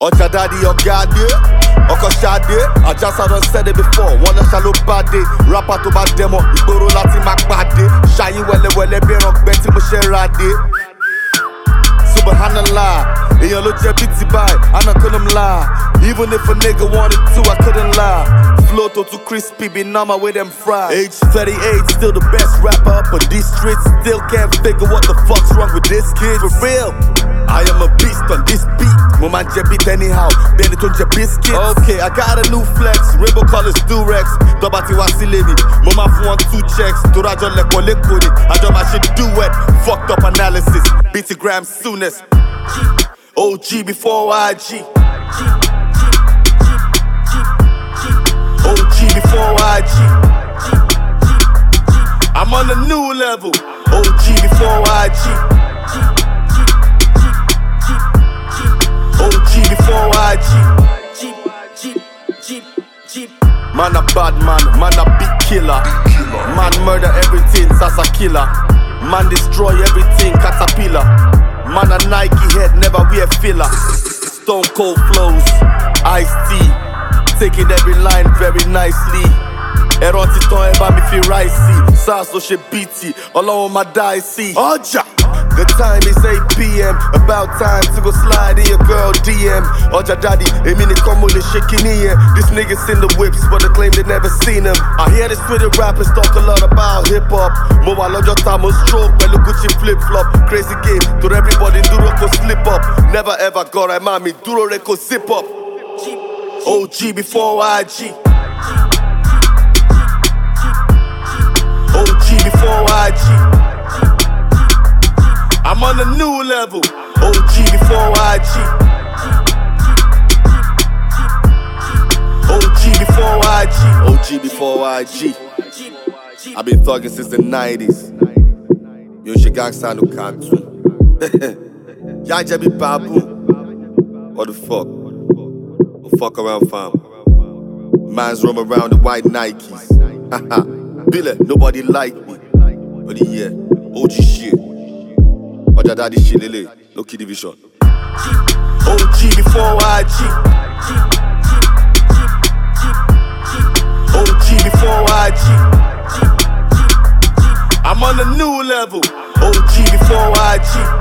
Ocha daddy or gaddy, Oko shade. I just haven't said it before. Wanna shallow bad day. Rapper to bad demo. Igboro lati mak bad day. Shayin wele be rock beti mo share rade. Subhanallah, eyan lo je biti by. Ana couldn't lie. Even if a nigga wanted to, I couldn't lie. Flow to crispy, be number with them fried. Age 38, still the best rapper up on these streets. Still can't figure what the fuck's wrong with this kid. For real, I am a beast on this beat. Woman je beat anyhow, then it on je biscuits. Okay, I got a new flex, rainbow colors Durex. Dobati wasilevi, mama for 1 2 checks. Turajo lekole kodi, I do my shit duet. Fucked up analysis, BT gram soonest. OG before IG. OG before IG. I'm on a new level. OG before IG. OG before IG. Man a bad man a big killer. Man murder everything, Sasa killer. Man destroy everything, caterpillar. Man a Nike head, never wear filler. Stone cold flows, Ice-T. Taking every line very nicely. Ẹran ti tán ẹ bá mi fi rice sí. SARS ló ṣe BT, Ọlọ́run máa dá ẹ sí. Ọjà! The time is 8 PM, about time to go slide in your girl DM. Oja daddy, èmi nìkan mo lè ṣe kíní yẹn. These niggas in the whips, but they claim they never seen them. I hear the Twitter rappers talk a lot about hip-hop. Mo wà lọ́jọ́ tá mo stroke pẹ̀lú Gucci flip-flop. Crazy game, to everybody dúró kó slip up. Never ever gọ̀rọ̀ ẹ̀ máa mi dúró rẹ̀ kó zip up. OG before IG. OG before IG. I'm on a new level. OG before IG. OG before IG. OG before IG. I've been thugging since the 90s. Yo, she gangsta no can't. Y'all just be babu. What the fuck? Fuck around, fam. Man's roam around the white Nikes. Haha. Billy, nobody like me. But yeah, OG shit. Oja daddy shit, lele. No kid division. OG before IG. OG before IG. I'm on a new level. OG before IG.